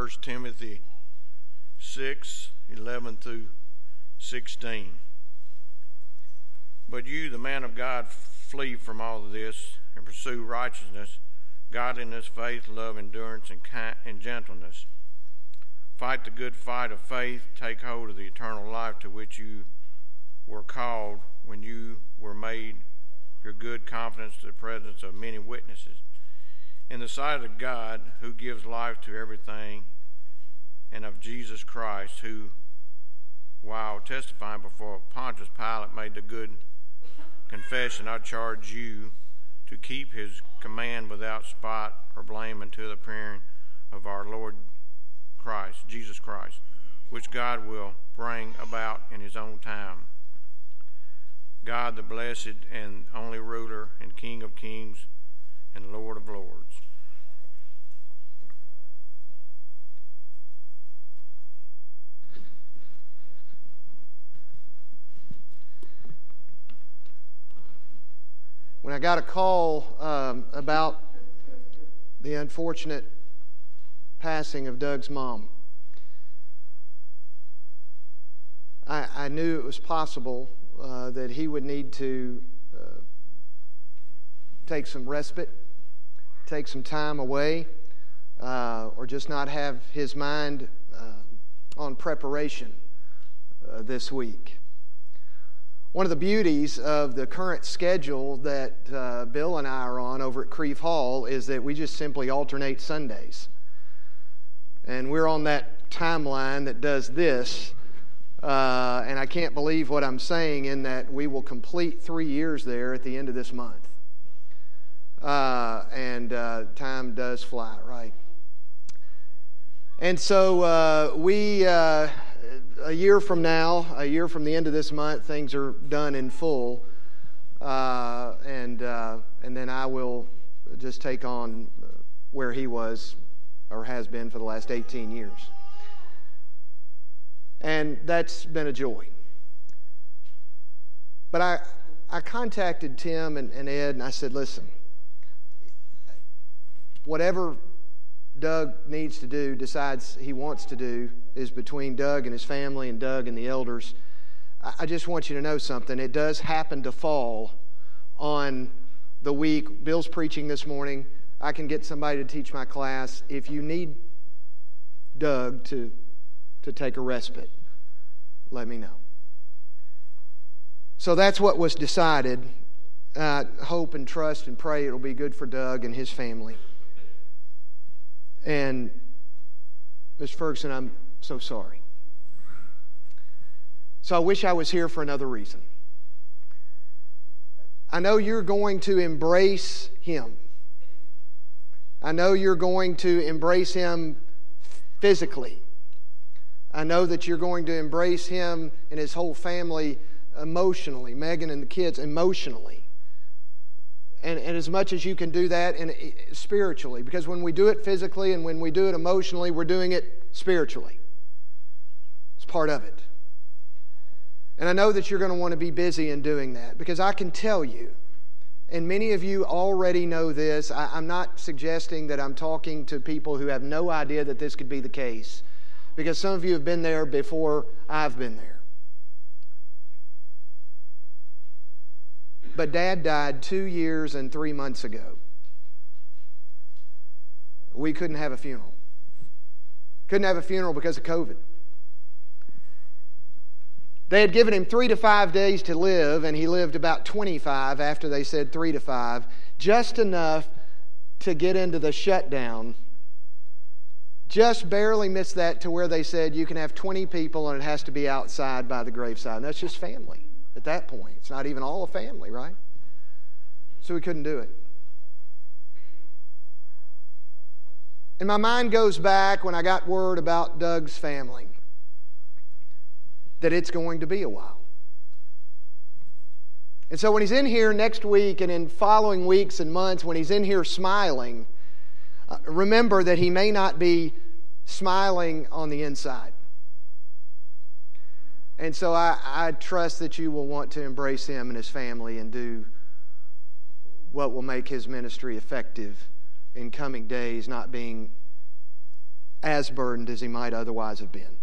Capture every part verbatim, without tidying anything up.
First Timothy six, eleven through sixteen. But you, the man of God, flee from all of this and pursue righteousness, godliness, faith, love, endurance, and, kind, and gentleness. Fight the good fight of faith. Take hold of the eternal life to which you were called when you were made your good confidence to the presence of many witnesses. In the sight of God, who gives life to everything, and of Jesus Christ, who, while testifying before Pontius Pilate, made the good confession, I charge you to keep his command without spot or blame until the appearing of our Lord Christ, Jesus Christ, which God will bring about in his own time. God, the blessed and only ruler and King of kings and Lord of lords. When I got a call um, about the unfortunate passing of Doug's mom, I, I knew it was possible uh, that he would need to uh, take some respite, take some time away, uh, or just not have his mind uh, on preparation uh, this week. One of the beauties of the current schedule that uh, Bill and I are on over at Creve Hall is that we just simply alternate Sundays. And we're on that timeline that does this. Uh, and I can't believe what I'm saying in that we will complete three years there at the end of this month. Uh, and uh, time does fly, right? And so uh, we... Uh, A year from now, a year from the end of this month, things are done in full, uh, and uh, and then I will just take on where he was or has been for the last eighteen years. And that's been a joy. But I I contacted Tim and, and Ed, and I said, listen, whatever Doug needs to do, decides he wants to do, is between Doug and his family and Doug and the elders. I just want you to know something. It does happen to fall on the week. Bill's preaching this morning. I can get somebody to teach my class. If you need Doug to, to take a respite, let me know. So that's what was decided. Uh, hope and trust and pray it'll be good for Doug and his family. And Miz Ferguson, I'm so sorry. So I wish I was here for another reason. I know you're going to embrace him. I know you're going to embrace him physically. I know that you're going to embrace him and his whole family emotionally, Megan and the kids emotionally. And, and as much as you can do that in, spiritually, because when we do it physically and when we do it emotionally, we're doing it spiritually. It's part of it. And I know that you're going to want to be busy in doing that, because I can tell you, and many of you already know this, I, I'm not suggesting that I'm talking to people who have no idea that this could be the case, because some of you have been there before I've been there. But Dad died two years and three months ago. We couldn't have a funeral. Couldn't have a funeral because of COVID. They had given him three to five days to live, and he lived about twenty-five after they said three to five, just enough to get into the shutdown. Just barely missed that to where they said you can have twenty people and it has to be outside by the graveside. And that's just family. At that point, it's not even all a family, right? So we couldn't do it. And my mind goes back when I got word about Doug's family, that it's going to be a while. And so when he's in here next week and in following weeks and months, when he's in here smiling, uh, remember that he may not be smiling on the inside. And so I, I trust that you will want to embrace him and his family and do what will make his ministry effective in coming days, not being as burdened as he might otherwise have been.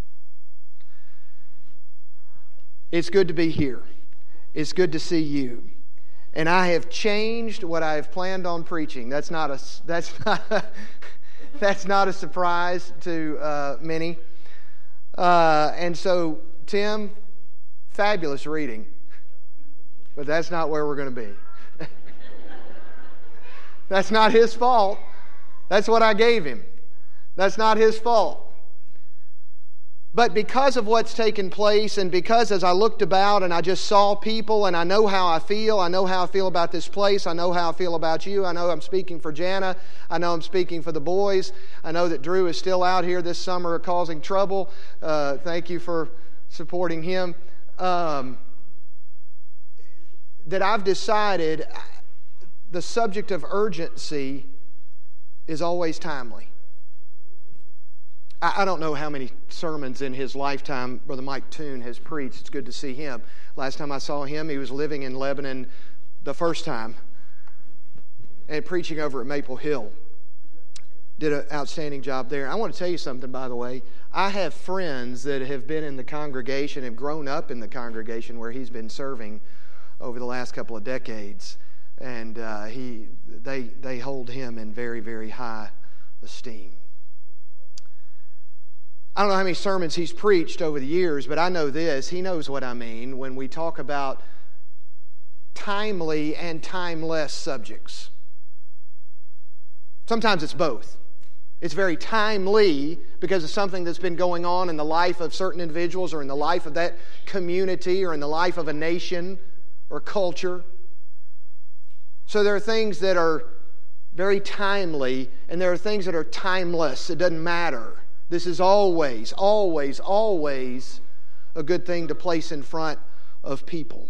It's good to be here. It's good to see you. And I have changed what I have planned on preaching. That's not a, that's not a, that's not a surprise to uh, many. Uh, and so, Tim, fabulous reading. But that's not where we're going to be. That's not his fault. That's what I gave him. That's not his fault. But because of what's taken place, and because as I looked about and I just saw people, and I know how I feel, I know how I feel about this place, I know how I feel about you, I know I'm speaking for Jana, I know I'm speaking for the boys, I know that Drew is still out here this summer causing trouble. Uh, thank you for supporting him. Um, that I've decided the subject of urgency is always timely. I don't know how many sermons in his lifetime Brother Mike Toon has preached. It's good to see him. Last time I saw him, he was living in Lebanon the first time and preaching over at Maple Hill. Did an outstanding job there. I want to tell you something, by the way. I have friends that have been in the congregation, have grown up in the congregation where he's been serving over the last couple of decades. And uh, he, they, they hold him in very, very high esteem. I don't know how many sermons he's preached over the years, but I know this. He knows what I mean when we talk about timely and timeless subjects. Sometimes it's both. It's very timely because of something that's been going on in the life of certain individuals or in the life of that community or in the life of a nation or culture. So there are things that are very timely and there are things that are timeless. It doesn't matter. This is always, always, always a good thing to place in front of people.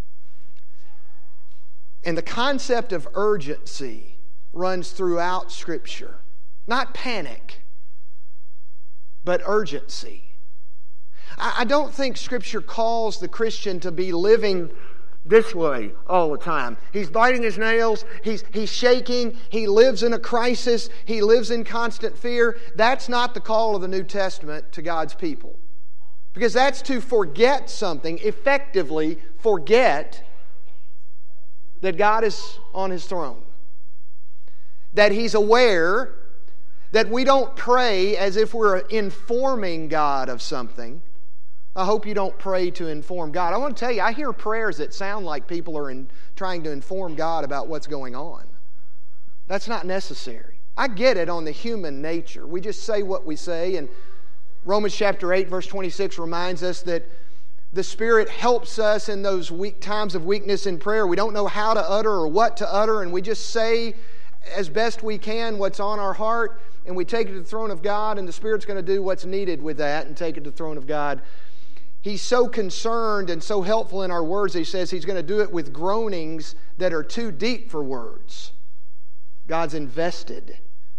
And the concept of urgency runs throughout Scripture. Not panic, but urgency. I don't think Scripture calls the Christian to be living this way all the time. He's biting his nails. He's, he's shaking. He lives in a crisis. He lives in constant fear. That's not the call of the New Testament to God's people. Because that's to forget something, effectively forget that God is on His throne. That He's aware, that we don't pray as if we're informing God of something. I hope you don't pray to inform God. I want to tell you, I hear prayers that sound like people are in, trying to inform God about what's going on. That's not necessary. I get it on the human nature. We just say what we say, and Romans chapter eight, verse twenty-six reminds us that the Spirit helps us in those weak times of weakness in prayer. We don't know how to utter or what to utter, and we just say as best we can what's on our heart, and we take it to the throne of God, and the Spirit's going to do what's needed with that and take it to the throne of God. He's so concerned and so helpful in our words, He says He's going to do it with groanings that are too deep for words. God's invested.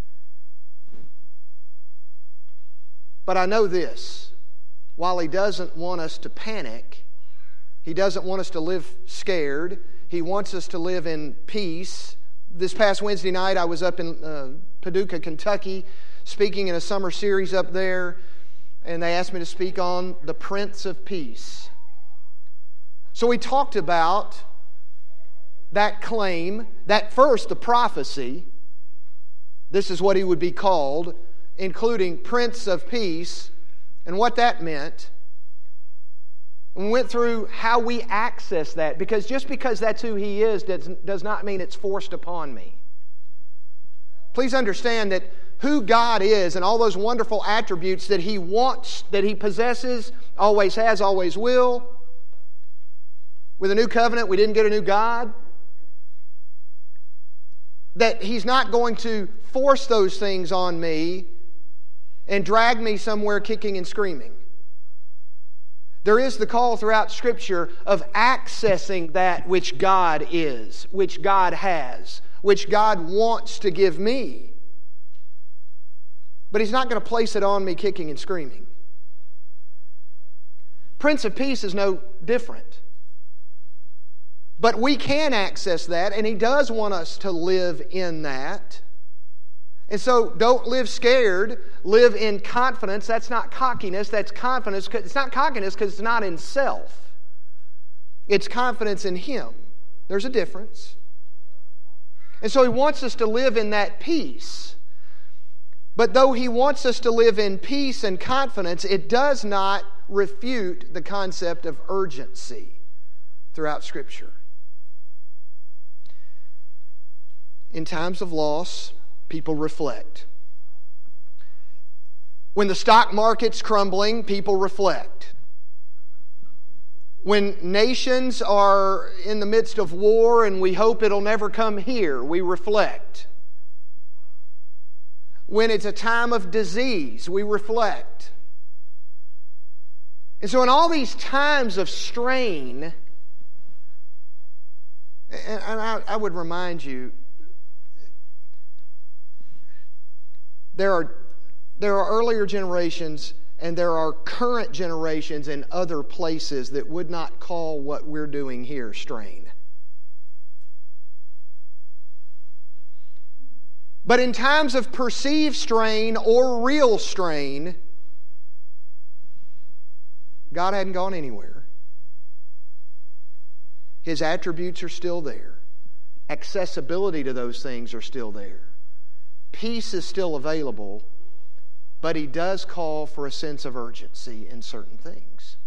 But I know this. While He doesn't want us to panic, He doesn't want us to live scared. He wants us to live in peace. This past Wednesday night, I was up in uh, Paducah, Kentucky, speaking in a summer series up there. And they asked me to speak on the Prince of Peace. So we talked about that claim, that first, the prophecy. This is what He would be called, including Prince of Peace, and what that meant. And we went through how we access that, because just because that's who He is does, does not mean it's forced upon me. Please understand that who God is and all those wonderful attributes that He wants, that He possesses, always has, always will. With a new covenant, we didn't get a new God. That He's not going to force those things on me and drag me somewhere kicking and screaming. There is the call throughout Scripture of accessing that which God is, which God has, which God wants to give me. But He's not going to place it on me kicking and screaming. Prince of Peace is no different. But we can access that, and He does want us to live in that. And so don't live scared. Live in confidence. That's not cockiness. That's confidence. It's not cockiness because it's not in self. It's confidence in Him. There's a difference. And so He wants us to live in that peace. But though He wants us to live in peace and confidence, it does not refute the concept of urgency throughout Scripture. In times of loss, people reflect. When the stock market's crumbling, people reflect. When nations are in the midst of war and we hope it'll never come here, we reflect. When it's a time of disease, we reflect. And so in all these times of strain, and I, I would remind you, there are, there are earlier generations and there are current generations in other places that would not call what we're doing here strain. But in times of perceived strain or real strain, God hadn't gone anywhere. His attributes are still there. Accessibility to those things are still there. Peace is still available, but He does call for a sense of urgency in certain things.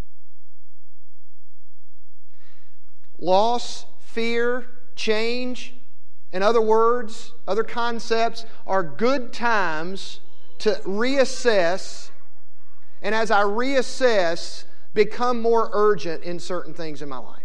Loss, fear, change, in other words, other concepts, are good times to reassess, and as I reassess, become more urgent in certain things in my life.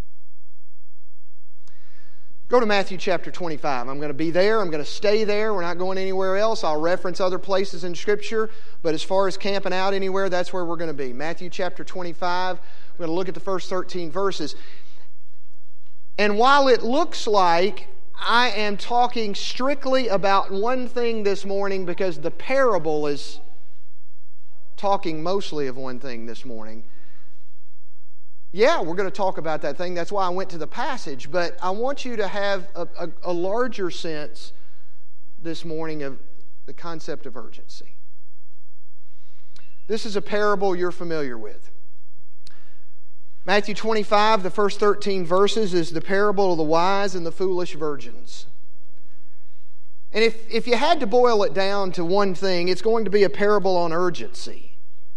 Go to Matthew chapter twenty-five. I'm going to be there. I'm going to stay there. We're not going anywhere else. I'll reference other places in Scripture, but as far as camping out anywhere, that's where we're going to be. Matthew chapter twenty-five. We're going to look at the first thirteen verses. And while it looks like I am talking strictly about one thing this morning because the parable is talking mostly of one thing this morning. Yeah, we're going to talk about that thing. That's why I went to the passage. But I want you to have a, a, a larger sense this morning of the concept of urgency. This is a parable you're familiar with. Matthew twenty-five, the first thirteen verses, is the parable of the wise and the foolish virgins. And if, if you had to boil it down to one thing, it's going to be a parable on urgency.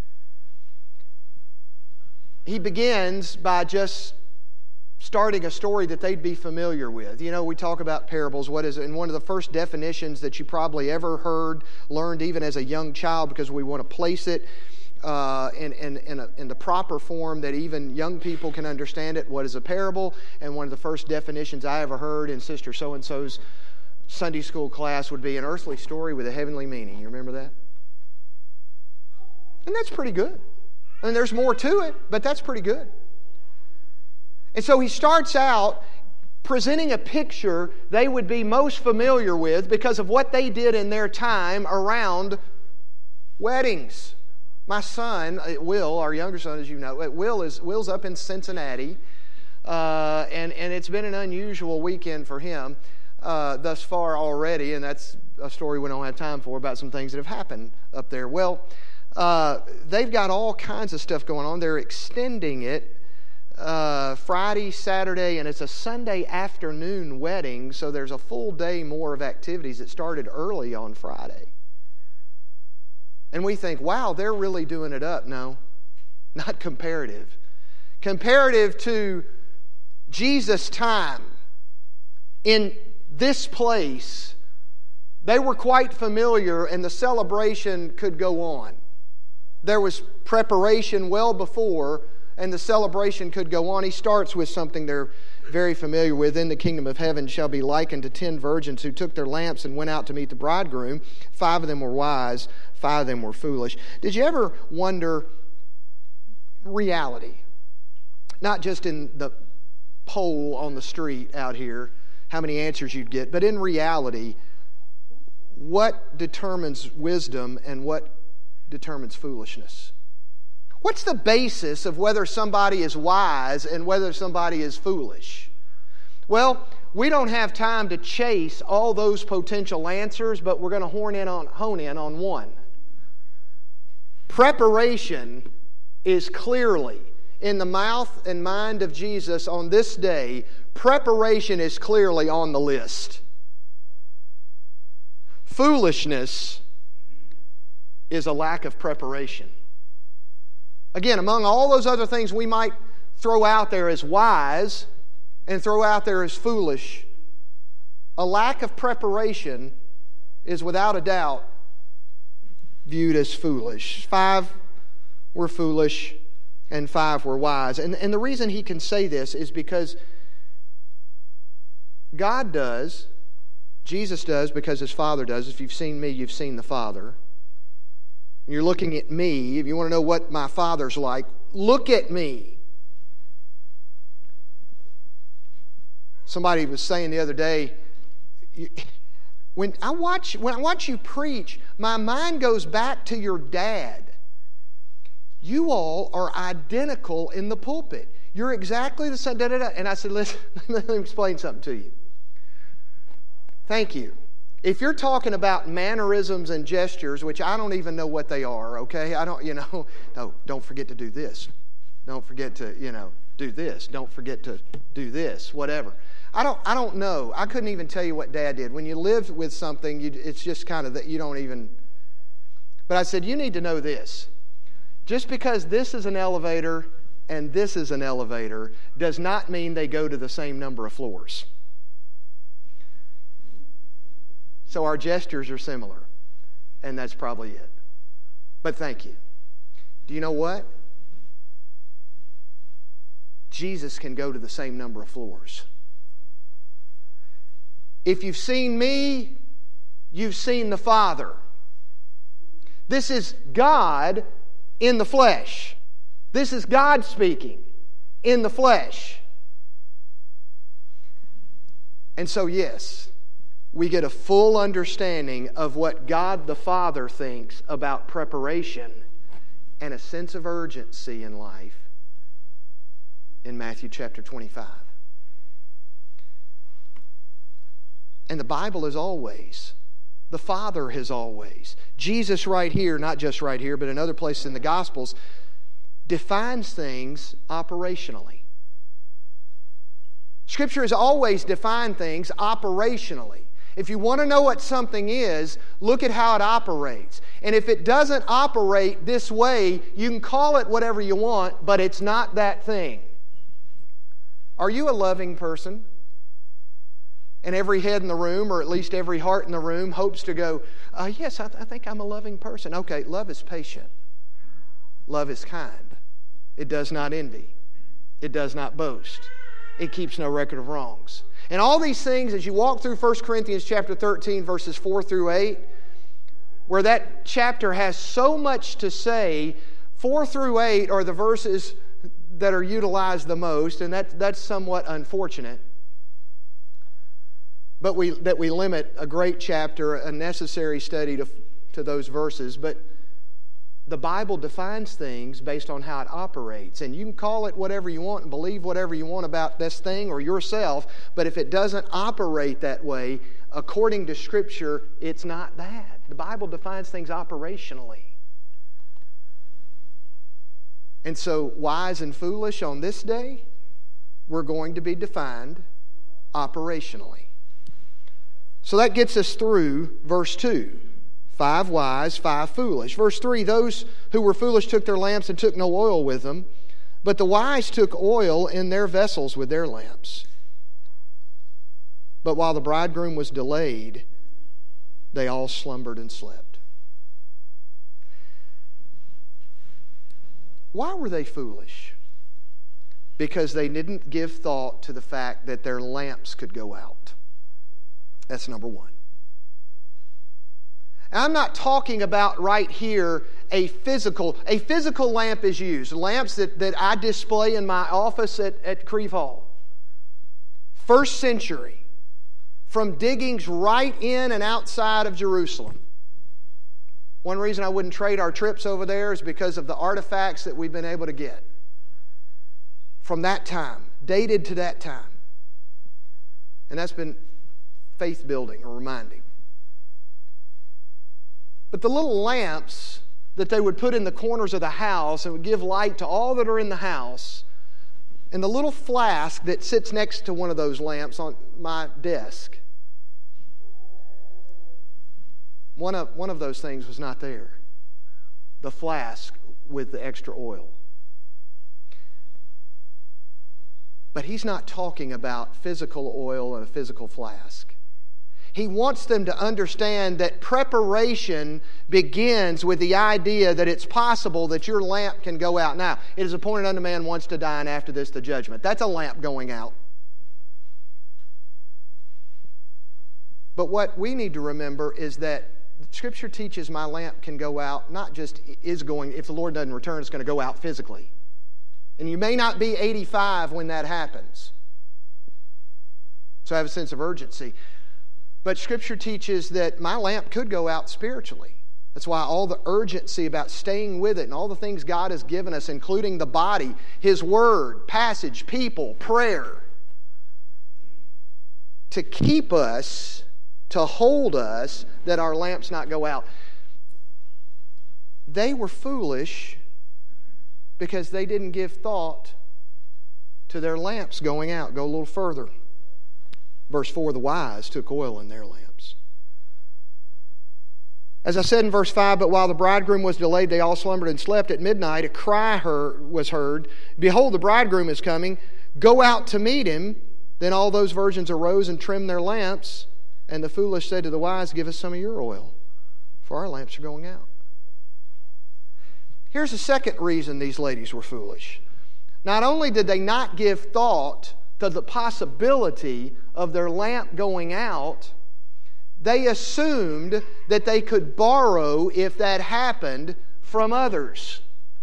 He begins by just starting a story that they'd be familiar with. You know, we talk about parables. What is it? And one of the first definitions that you probably ever heard, learned even as a young child, because we want to place it Uh, in, in, in, a, in the proper form that even young people can understand it. What is a parable? And one of the first definitions I ever heard in Sister So-and-so's Sunday school class would be an earthly story with a heavenly meaning. You remember that? And that's pretty good. And there's more to it, but that's pretty good. And so he starts out presenting a picture they would be most familiar with because of what they did in their time around weddings. My son, Will, our younger son, as you know, Will is Will's up in Cincinnati, uh, and and it's been an unusual weekend for him uh, thus far already, and that's a story we don't have time for about some things that have happened up there. Well, uh, they've got all kinds of stuff going on. They're extending it uh, Friday, Saturday, and it's a Sunday afternoon wedding, so there's a full day more of activities. It started early on Friday. And we think, wow, they're really doing it up. No, not comparative. Comparative to Jesus' time in this place, they were quite familiar and the celebration could go on. There was preparation well before and the celebration could go on. He starts with something they're very familiar with. In the kingdom of heaven shall be likened to ten virgins who took their lamps and went out to meet the bridegroom. Five of them were wise, five of them were foolish. Did you ever wonder reality? Not just in the poll on the street out here, how many answers you'd get, but in reality, what determines wisdom and what determines foolishness? What's the basis of whether somebody is wise and whether somebody is foolish? Well, we don't have time to chase all those potential answers, but we're going to horn in on, hone in on one. Preparation is clearly in the mouth and mind of Jesus on this day. Preparation is clearly on the list. Foolishness is a lack of preparation. Again, among all those other things we might throw out there as wise and throw out there as foolish, a lack of preparation is without a doubt viewed as foolish. Five were foolish and five were wise. And, and the reason he can say this is because God does, Jesus does because His Father does. If you've seen me, you've seen the Father. You're looking at me. If you want to know what my Father's like, look at me. Somebody was saying the other day, when I watch when I watch you preach, my mind goes back to your dad. You all are identical in the pulpit. You're exactly the same. Da, da, da. And I said, listen, let me explain something to you. Thank you. If you're talking about mannerisms and gestures, which I don't even know what they are, okay? I don't, you know, no, don't forget to do this. Don't forget to, you know, do this. Don't forget to do this, whatever. I don't I don't know. I couldn't even tell you what Dad did. When you live with something, you, it's just kind of that you don't even... But I said, you need to know this. Just because this is an elevator and this is an elevator does not mean they go to the same number of floors. So our gestures are similar, and that's probably it. But thank you. Do you know what? Jesus can go to the same number of floors. If you've seen me, you've seen the Father. This is God in the flesh. This is God speaking in the flesh. And so, yes, we get a full understanding of what God the Father thinks about preparation and a sense of urgency in life in Matthew chapter twenty-five. And the Bible is always, the Father has always, Jesus right here, not just right here, but in other places in the Gospels, defines things operationally. Scripture has always defined things operationally. If you want to know what something is, look at how it operates. And if it doesn't operate this way, you can call it whatever you want, but it's not that thing. Are you a loving person? And every head in the room, or at least every heart in the room, hopes to go, uh, yes, I, th- I think I'm a loving person. Okay, love is patient. Love is kind. It does not envy. It does not boast. It keeps no record of wrongs. And all these things, as you walk through First Corinthians chapter thirteen, verses four through eight, where that chapter has so much to say, four through eight are the verses that are utilized the most, and that, that's somewhat unfortunate. But we that we limit a great chapter, a necessary study to, to those verses. But the Bible defines things based on how it operates. And you can call it whatever you want and believe whatever you want about this thing or yourself, but if it doesn't operate that way, according to Scripture, it's not that. The Bible defines things operationally. And so, wise and foolish on this day, we're going to be defined operationally. So that gets us through verse two. Five wise, five foolish. Verse three, those who were foolish took their lamps and took no oil with them, but the wise took oil in their vessels with their lamps. But while the bridegroom was delayed, they all slumbered and slept. Why were they foolish? Because they didn't give thought to the fact that their lamps could go out. That's number one. And I'm not talking about right here a physical, a physical lamp is used. Lamps that, that I display in my office at, at Creve Hall. First century. From diggings right in and outside of Jerusalem. One reason I wouldn't trade our trips over there is because of the artifacts that we've been able to get. From that time. Dated to that time. And that's been faith building or reminding. But the little lamps that they would put in the corners of the house and would give light to all that are in the house, and the little flask that sits next to one of those lamps on my desk, one of, one of those things was not there. The flask with the extra oil. But he's not talking about physical oil and a physical flask. He wants them to understand that preparation begins with the idea that it's possible that your lamp can go out. Now, it is appointed unto man once to die, and after this the judgment. That's a lamp going out. But what we need to remember is that Scripture teaches my lamp can go out, not just is going, if the Lord doesn't return, it's going to go out physically. And you may not be eighty-five when that happens. So I have a sense of urgency. But Scripture teaches that my lamp could go out spiritually. That's why all the urgency about staying with it and all the things God has given us, including the body, His Word, passage, people, prayer, to keep us, to hold us, that our lamps not go out. They were foolish because they didn't give thought to their lamps going out. Go a little further. Verse four, the wise took oil in their lamps. As I said in verse five, but while the bridegroom was delayed, they all slumbered and slept. At midnight, a cry heard, was heard, behold, the bridegroom is coming. Go out to meet him. Then all those virgins arose and trimmed their lamps. And the foolish said to the wise, give us some of your oil, for our lamps are going out. Here's the second reason these ladies were foolish. Not only did they not give thought to the possibility of their lamp going out, they assumed that they could borrow, if that happened, from others.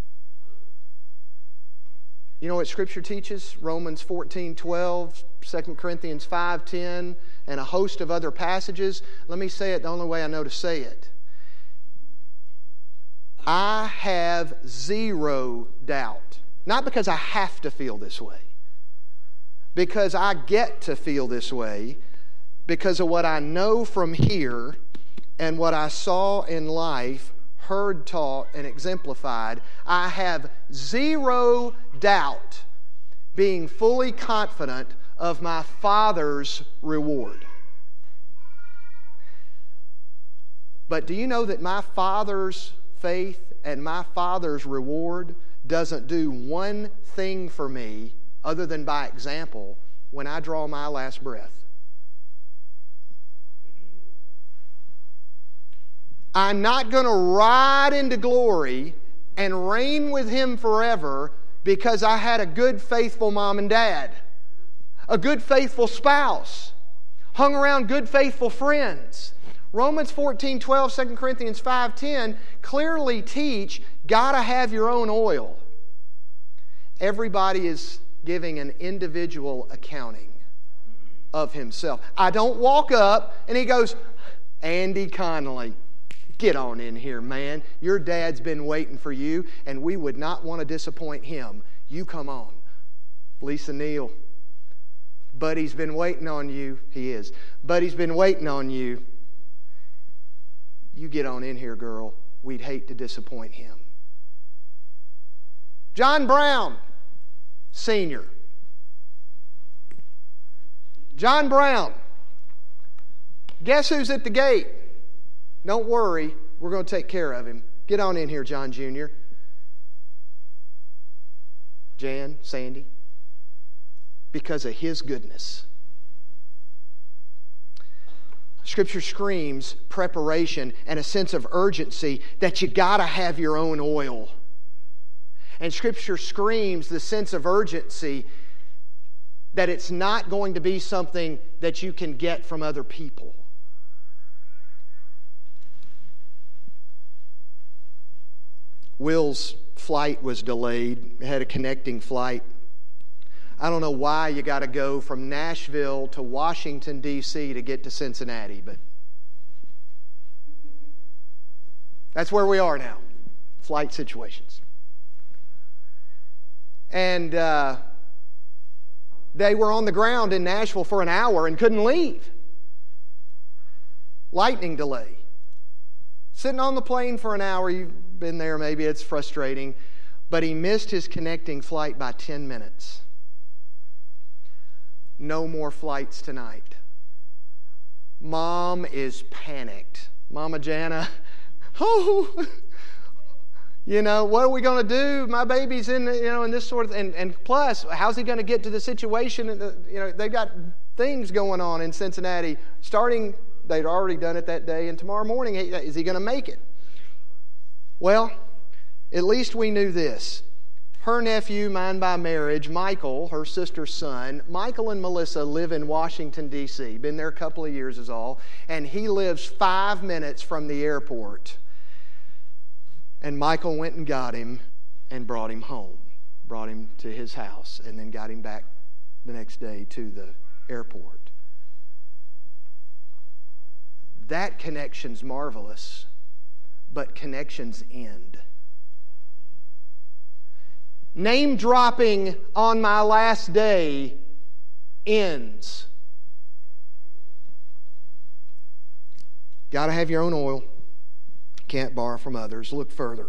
You know what Scripture teaches? Romans fourteen twelve, Second Corinthians five ten, and a host of other passages. Let me say it the only way I know to say it. I have zero doubt. Not because I have to feel this way. Because I get to feel this way because of what I know from here and what I saw in life, heard taught, and exemplified. I have zero doubt being fully confident of my Father's reward. But do you know that my Father's faith and my Father's reward doesn't do one thing for me other than by example when I draw my last breath? I'm not going to ride into glory and reign with Him forever because I had a good, faithful mom and dad, a good, faithful spouse, hung around good, faithful friends. Romans fourteen twelve, Second Corinthians five ten clearly teach, gotta have your own oil. Everybody is giving an individual accounting of himself. I don't walk up and he goes, Andy Connolly, get on in here, man. Your dad's been waiting for you, and we would not want to disappoint him. You come on. Lisa Neal, Buddy's been waiting on you. He is. Buddy's been waiting on you. You get on in here, girl. We'd hate to disappoint him. John Brown, Senior. John Brown, guess who's at the gate? Don't worry, we're going to take care of him. Get on in here, John Junior Jan, Sandy, because of His goodness. Scripture screams preparation and a sense of urgency that you got to have your own oil. And Scripture screams the sense of urgency that it's not going to be something that you can get from other people. Will's flight was delayed. He had a connecting flight. I don't know why you got to go from Nashville to Washington, D C to get to Cincinnati, but that's where we are now. Flight situations. And uh, They were on the ground in Nashville for an hour and couldn't leave. Lightning delay. Sitting on the plane for an hour, you've been there maybe, it's frustrating. But he missed his connecting flight by ten minutes. No more flights tonight. Mom is panicked. Mama Jana, oh, you know, what are we going to do? My baby's in, you know, in this sort of, and, and plus, how's he going to get to the situation? You know, they've got things going on in Cincinnati. Starting, they'd already done it that day, and tomorrow morning, is he going to make it? Well, at least we knew this. Her nephew, mine by marriage, Michael, her sister's son, Michael and Melissa live in Washington, D C Been there a couple of years is all. And he lives five minutes from the airport. And Michael went and got him and brought him home. Brought him to his house and then got him back the next day to the airport. That connection's marvelous, but connections end. Name dropping on my last day ends. Got to have your own oil. Can't borrow from others. Look further.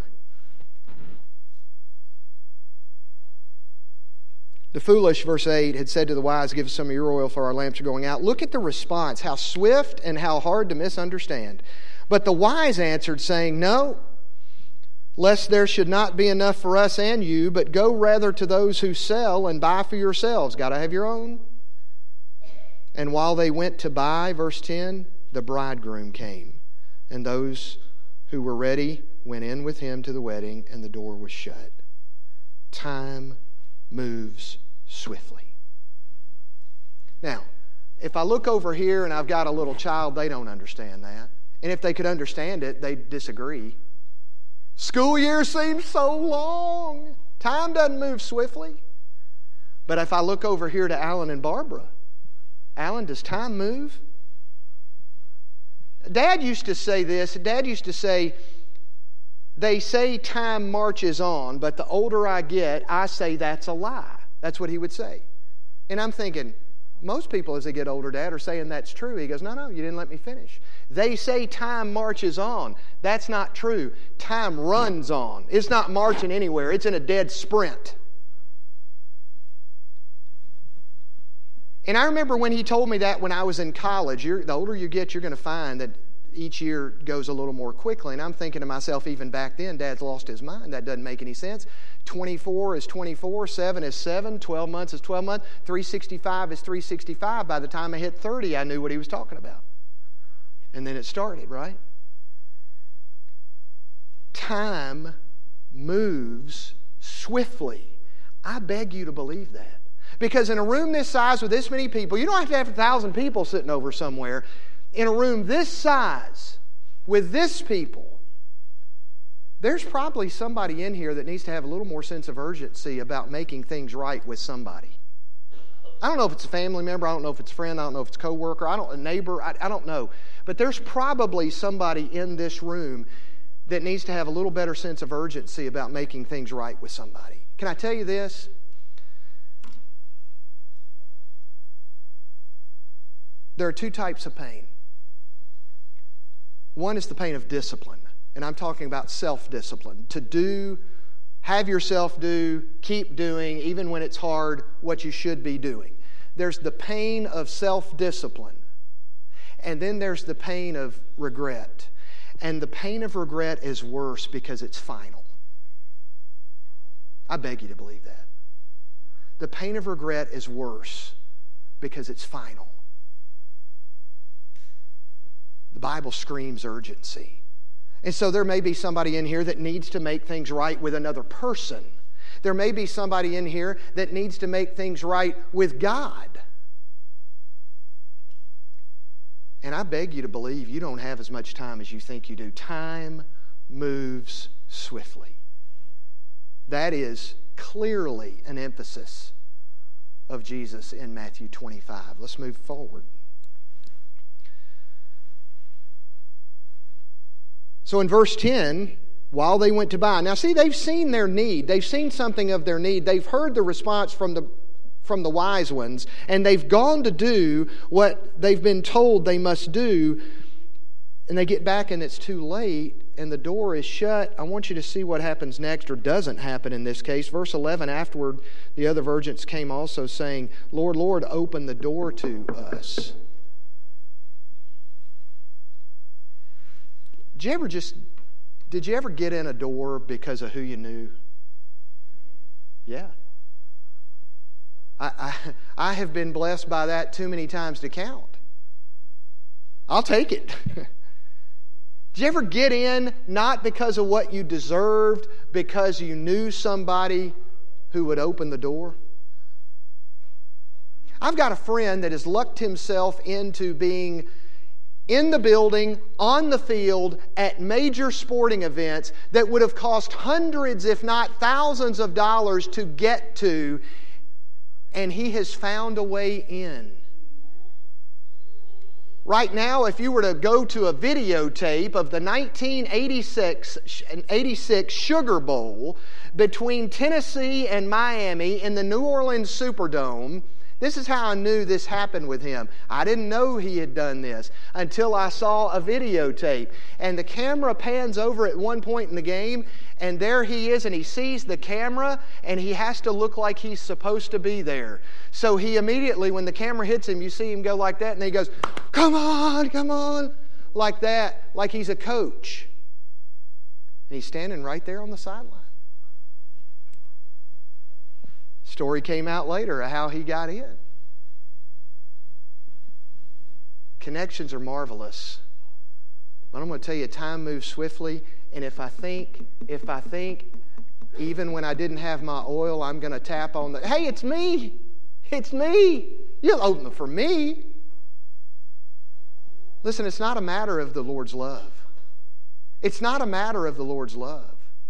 The foolish, verse eight, had said to the wise, give us some of your oil, for our lamps are going out. Look at the response, how swift and how hard to misunderstand. But the wise answered, saying, no, lest there should not be enough for us and you, but go rather to those who sell and buy for yourselves. Got to have your own. And while they went to buy, verse ten, the bridegroom came, and those who were ready went in with him to the wedding, and the door was shut. Time moves swiftly. Now, if I look over here and I've got a little child, they don't understand that. And if they could understand it, they'd disagree. School year seems so long. Time doesn't move swiftly. But if I look over here to Alan and Barbara, Alan, does time move? Dad used to say this. Dad used to say, they say time marches on, but the older I get, I say that's a lie. That's what he would say. And I'm thinking, most people as they get older, Dad, are saying that's true. He goes, no, no, you didn't let me finish. They say time marches on. That's not true. Time runs on. It's not marching anywhere. It's in a dead sprint. And I remember when he told me that when I was in college. You're, the older you get, you're going to find that each year goes a little more quickly. And I'm thinking to myself, even back then, Dad's lost his mind. That doesn't make any sense. twenty-four is twenty-four, seven is seven, twelve months is twelve months, three sixty-five is three sixty-five. By the time I hit thirty, I knew what he was talking about. And then it started, right? Time moves swiftly. I beg you to believe that. Because in a room this size with this many people, you don't have to have a thousand people sitting over somewhere. In a room this size with this people, there's probably somebody in here that needs to have a little more sense of urgency about making things right with somebody. I don't know if it's a family member, I don't know if it's a friend, I don't know if it's a coworker, I don't a neighbor, I, I don't know. But there's probably somebody in this room that needs to have a little better sense of urgency about making things right with somebody. Can I tell you this? There are two types of pain. One is the pain of discipline, and I'm talking about self-discipline. To do, have yourself do, keep doing, even when it's hard, what you should be doing. There's the pain of self-discipline, and then there's the pain of regret. And the pain of regret is worse because it's final. I beg you to believe that. The pain of regret is worse because it's final. The Bible screams urgency. And so there may be somebody in here that needs to make things right with another person. There may be somebody in here that needs to make things right with God. And I beg you to believe you don't have as much time as you think you do. Time moves swiftly. That is clearly an emphasis of Jesus in Matthew twenty-five. Let's move forward. So in verse ten, while they went to buy. Now see, they've seen their need. They've seen something of their need. They've heard the response from the from the wise ones, and they've gone to do what they've been told they must do, and they get back and it's too late, and the door is shut. I want you to see what happens next, or doesn't happen in this case. Verse eleven, afterward, the other virgins came also, saying, Lord, Lord, open the door to us. Did you ever just, did you ever get in a door because of who you knew? Yeah. I, I, I have been blessed by that too many times to count. I'll take it. Did you ever get in not because of what you deserved, because you knew somebody who would open the door? I've got a friend that has lucked himself into being in the building, on the field, at major sporting events that would have cost hundreds, if not thousands of dollars to get to, and he has found a way in. Right now, if you were to go to a videotape of the nineteen eighty-six, eighty-six Sugar Bowl between Tennessee and Miami in the New Orleans Superdome, this is how I knew this happened with him. I didn't know he had done this until I saw a videotape. And the camera pans over at one point in the game, and there he is, and he sees the camera, and he has to look like he's supposed to be there. So he immediately, when the camera hits him, you see him go like that, and he goes, come on, come on, like that, like he's a coach. And he's standing right there on the sideline. Story came out later of how he got in. Connections are marvelous. But I'm going to tell you, time moves swiftly, and if I think, if I think, even when I didn't have my oil, I'm going to tap on the, hey, it's me. It's me. You'll open it for me. Listen, it's not a matter of the Lord's love. It's not a matter of the Lord's love.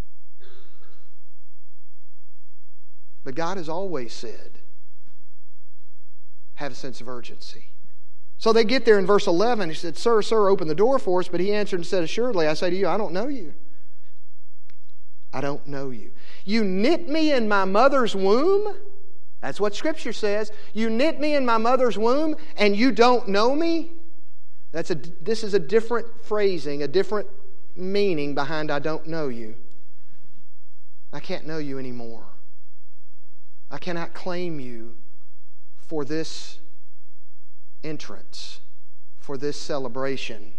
But God has always said, have a sense of urgency. So they get there in verse eleven. He said, Sir, sir, open the door for us. But he answered and said, Assuredly, I say to you, I don't know you. I don't know you. You knit me in my mother's womb? That's what Scripture says. You knit me in my mother's womb and you don't know me? That's a, this is a different phrasing, a different meaning behind I don't know you. I can't know you anymore. I cannot claim you for this entrance, for this celebration.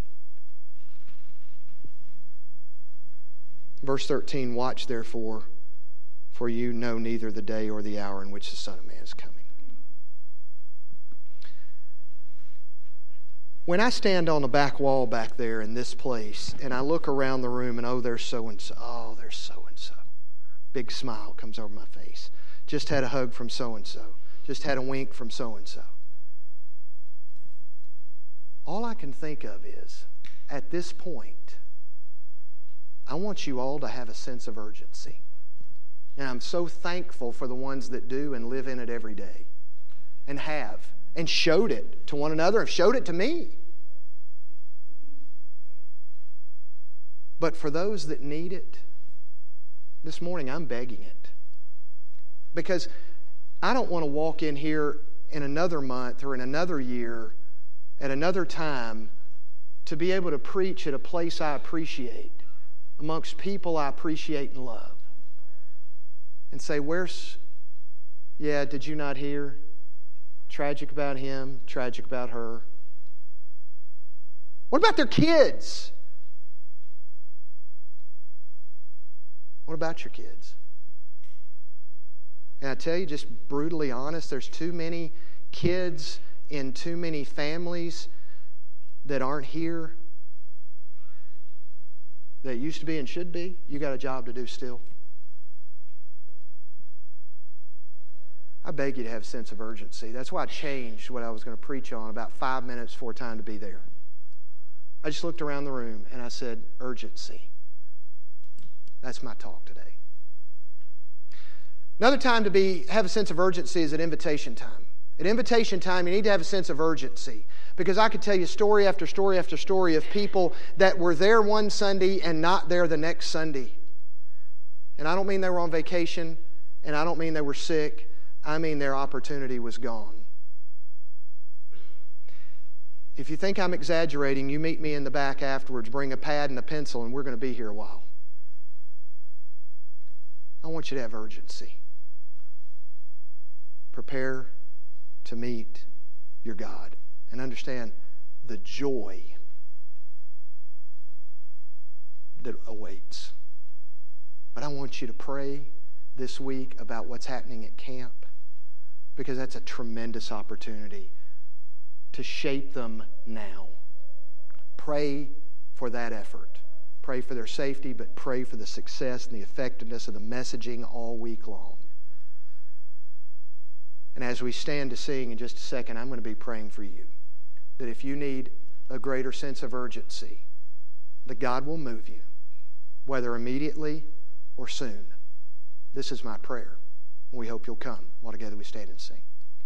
Verse thirteen, watch therefore, for you know neither the day or the hour in which the Son of Man is coming. When I stand on the back wall back there in this place, and I look around the room and oh, there's so-and-so, oh, there's so-and-so. Big smile comes over my face. Just had a hug from so-and-so. Just had a wink from so-and-so. All I can think of is, at this point, I want you all to have a sense of urgency. And I'm so thankful for the ones that do and live in it every day. And have. And showed it to one another and showed it to me. But for those that need it, this morning I'm begging it. Because I don't want to walk in here in another month or in another year at another time to be able to preach at a place I appreciate, amongst people I appreciate and love, and say, where's, yeah, did you not hear? Tragic about him, tragic about her. What about their kids? What about your kids? And I tell you, just brutally honest, there's too many kids in too many families that aren't here, that used to be and should be. You got a job to do still. I beg you to have a sense of urgency. That's why I changed what I was going to preach on about five minutes before time to be there. I just looked around the room and I said, urgency. That's my talk today. Another time to be have a sense of urgency is at invitation time. At invitation time, you need to have a sense of urgency. Because I could tell you story after story after story of people that were there one Sunday and not there the next Sunday. And I don't mean they were on vacation, and I don't mean they were sick, I mean their opportunity was gone. If you think I'm exaggerating, you meet me in the back afterwards, bring a pad and a pencil, and we're going to be here a while. I want you to have urgency. Prepare to meet your God and understand the joy that awaits. But I want you to pray this week about what's happening at camp, because that's a tremendous opportunity to shape them now. Pray for that effort. Pray for their safety, but pray for the success and the effectiveness of the messaging all week long. And as we stand to sing in just a second, I'm going to be praying for you, that if you need a greater sense of urgency, that God will move you, whether immediately or soon. This is my prayer. We hope you'll come while together we stand and sing.